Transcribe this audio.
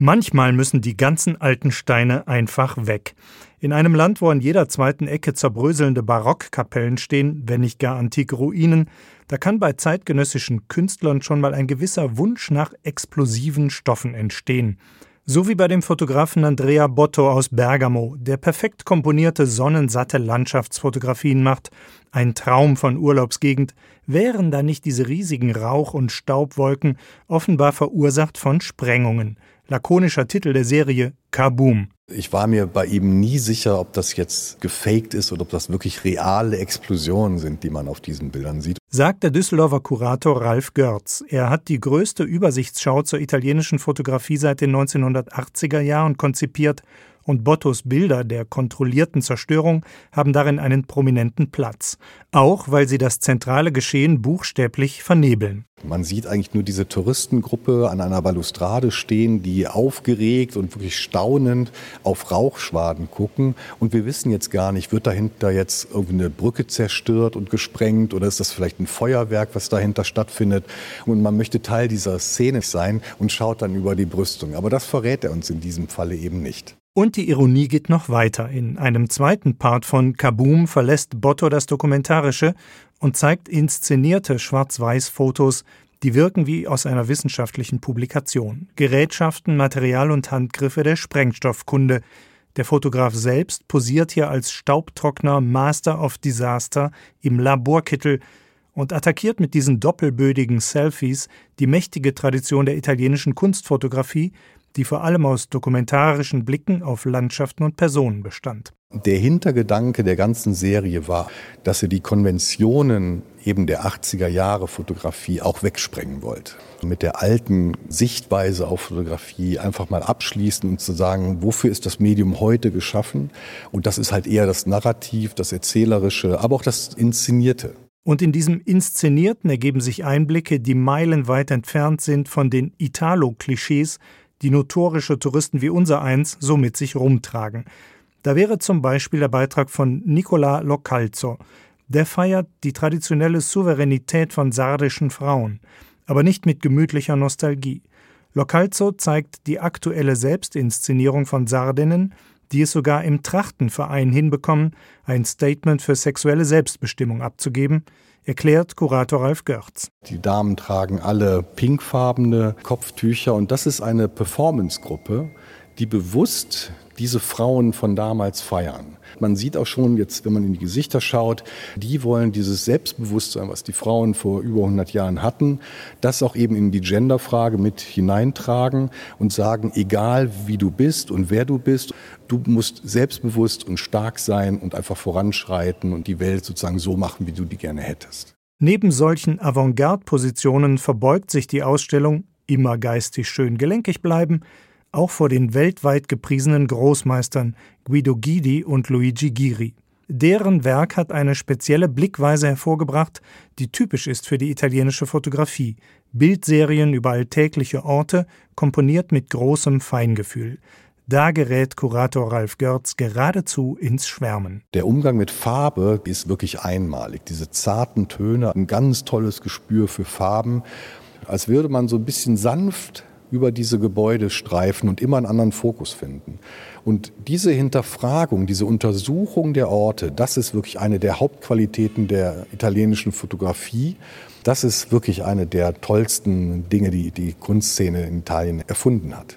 Manchmal müssen die ganzen alten Steine einfach weg. In einem Land, wo an jeder zweiten Ecke zerbröselnde Barockkapellen stehen, wenn nicht gar antike Ruinen, da kann bei zeitgenössischen Künstlern schon mal ein gewisser Wunsch nach explosiven Stoffen entstehen. So wie bei dem Fotografen Andrea Botto aus Bergamo, der perfekt komponierte sonnensatte Landschaftsfotografien macht. Ein Traum von Urlaubsgegend, wären da nicht diese riesigen Rauch- und Staubwolken, offenbar verursacht von Sprengungen. Lakonischer Titel der Serie: Kaboom. Ich war mir bei ihm nie sicher, ob das jetzt gefaked ist oder ob das wirklich reale Explosionen sind, die man auf diesen Bildern sieht. Sagt der Düsseldorfer Kurator Ralf Görz. Er hat die größte Übersichtsschau zur italienischen Fotografie seit den 1980er Jahren konzipiert und Bottos Bilder der kontrollierten Zerstörung haben darin einen prominenten Platz. Auch weil sie das zentrale Geschehen buchstäblich vernebeln. Man sieht eigentlich nur diese Touristengruppe an einer Balustrade stehen, die aufgeregt und wirklich staunend auf Rauchschwaden gucken. Und wir wissen jetzt gar nicht, wird dahinter jetzt irgendeine Brücke zerstört und gesprengt oder ist das vielleicht ein Feuerwerk, was dahinter stattfindet? Und man möchte Teil dieser Szene sein und schaut dann über die Brüstung. Aber das verrät er uns in diesem Falle eben nicht. Und die Ironie geht noch weiter. In einem zweiten Part von Kaboom verlässt Botto das Dokumentarische und zeigt inszenierte Schwarz-Weiß-Fotos, die wirken wie aus einer wissenschaftlichen Publikation. Gerätschaften, Material und Handgriffe der Sprengstoffkunde. Der Fotograf selbst posiert hier als Staubtrockner Master of Disaster im Laborkittel und attackiert mit diesen doppelbödigen Selfies die mächtige Tradition der italienischen Kunstfotografie, die vor allem aus dokumentarischen Blicken auf Landschaften und Personen bestand. Der Hintergedanke der ganzen Serie war, dass sie die Konventionen eben der 80er Jahre Fotografie auch wegsprengen wollte. Mit der alten Sichtweise auf Fotografie einfach mal abschließen und zu sagen, wofür ist das Medium heute geschaffen? Und das ist halt eher das Narrativ, das Erzählerische, aber auch das Inszenierte. Und in diesem Inszenierten ergeben sich Einblicke, die meilenweit entfernt sind von den Italo-Klischees, die notorische Touristen wie unsereins so mit sich rumtragen. Da wäre zum Beispiel der Beitrag von Nicola Localzo. Der feiert die traditionelle Souveränität von sardischen Frauen, aber nicht mit gemütlicher Nostalgie. Localzo zeigt die aktuelle Selbstinszenierung von Sardinnen, die es sogar im Trachtenverein hinbekommen, ein Statement für sexuelle Selbstbestimmung abzugeben, erklärt Kurator Ralf Görz. Die Damen tragen alle pinkfarbene Kopftücher und das ist eine Performancegruppe, die bewusst diese Frauen von damals feiern. Man sieht auch schon jetzt, wenn man in die Gesichter schaut, die wollen dieses Selbstbewusstsein, was die Frauen vor über 100 Jahren hatten, das auch eben in die Genderfrage mit hineintragen und sagen, egal wie du bist und wer du bist, du musst selbstbewusst und stark sein und einfach voranschreiten und die Welt sozusagen so machen, wie du die gerne hättest. Neben solchen Avantgarde-Positionen verbeugt sich die Ausstellung immer geistig schön gelenkig bleiben, auch vor den weltweit gepriesenen Großmeistern Guido Guidi und Luigi Ghiri. Deren Werk hat eine spezielle Blickweise hervorgebracht, die typisch ist für die italienische Fotografie. Bildserien über alltägliche Orte, komponiert mit großem Feingefühl. Da gerät Kurator Ralf Görz geradezu ins Schwärmen. Der Umgang mit Farbe ist wirklich einmalig. Diese zarten Töne, ein ganz tolles Gespür für Farben. Als würde man so ein bisschen sanft über diese Gebäude streifen und immer einen anderen Fokus finden. Und diese Hinterfragung, diese Untersuchung der Orte, das ist wirklich eine der Hauptqualitäten der italienischen Fotografie. Das ist wirklich eine der tollsten Dinge, die die Kunstszene in Italien erfunden hat.